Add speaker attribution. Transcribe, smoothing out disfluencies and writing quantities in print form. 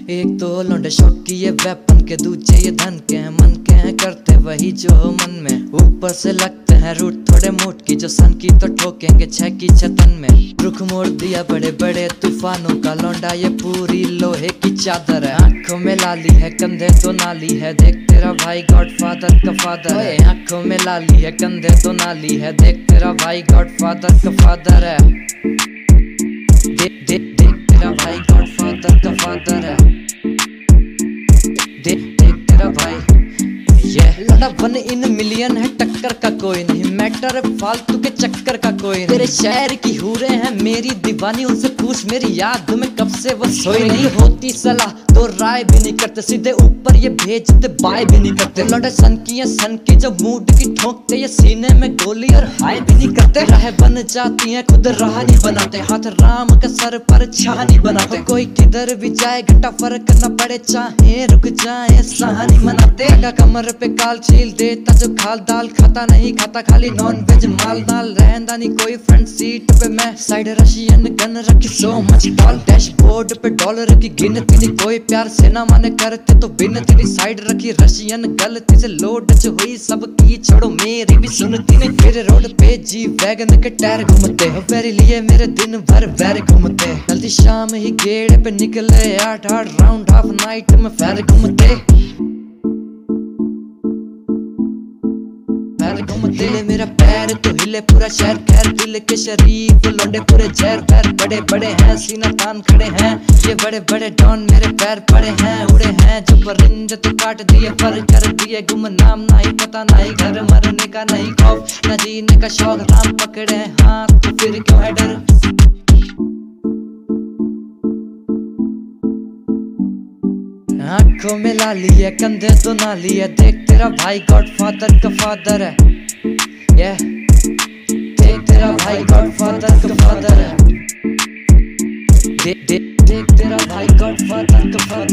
Speaker 1: एक तो लौंडे शौक की ये वेपन के, दूजे ये धन के हैं, मन के हैं करते वही जो हो मन में। ऊपर से लगते हैं रूट थोड़े मूड की, जो सन की तो ठोकेंगे छह की छतन में। रुख मोड़ दिया बड़े बड़े तूफानों का, लौंडा ये पूरी लोहे की चादर है। आंखों में लाली है कंधे तो नाली है, देख तेरा भाई गॉडफादर का फादर है। आंखों में लाली है कंधे तो नाली है, देख तेरा भाई गॉडफादर का फादर है। देख देख देख तेरा भाई गॉडफादर का फादर है। देख देख तेरा भाई ये लड़ा 1 in million है, टक्कर का कोई नहीं, मैटर है फालतू के चक्कर का कोई नहीं। तेरे शहर की हूरे हैं मेरी दीवानी, उनसे पूछ मेरी याद में कब से वो सोई नहीं। होती सलाह तो राय भी नहीं करते, सीधे ऊपर ये भेजते बाय भी नहीं करते। लौंडे सन की जब मूड की ठोकते, ये सीने में गोली और हाय भी नहीं करते। राह बन जाती है खुद राह नहीं बनाते, हाथ राम के सर पर छाह नहीं बनाते। कोई किधर भी जाए घंटा फर्क न पड़े, चाहे रुक जाए साह नहीं मनाते। कमर पे काल छील देता जो खाल दाल, खाता नहीं खाता खाली नॉन वेज माल नाल। रहंदा नहीं कोई फ्रंट सीट पे, मैं साइड रशियन गन रखी सो मच डॉल। डैशबोर्ड पे डॉलर की गिनती नहीं, कोई प्यार से ना माने करते तो बिन तेरी साइड रखी रशियन। गलती से लोड जो हुई सबकी छोड़ो मेरी भी सुनती नहीं। मेरे रोड पे जी वैगन के टायर घूमते हो, मेरे लिए मेरे दिन भर बैर घूमते। जल्दी शाम ही गेड़ पे निकले 8-8 राउंड ऑफ नाइट में फैर घूमते। दिल मेरा पैर तो हिले पूरा शहर खैर, दिल के शरीफ लौंडे पूरे जहर। पैर बड़े बड़े हैं सीना तान खड़े हैं, ये बड़े बड़े डॉन मेरे पैर पड़े हैं। उड़े हैं जो परिंदे तो काट दिए पर कर दिए गुमनाम। नहीं पता नहीं घर मरने का नहीं खौफ, न जीने का शौक। राम पकड़े हाथ तो फिर क्यों है डर। आंखों में लाली है कंधे तो नाली है, देख तेरा भाई गॉडफादर का फादर है। देख तेरा भाई गॉडफादर का फादर है। देख देख देख तेरा भाई गॉडफादर का फादर।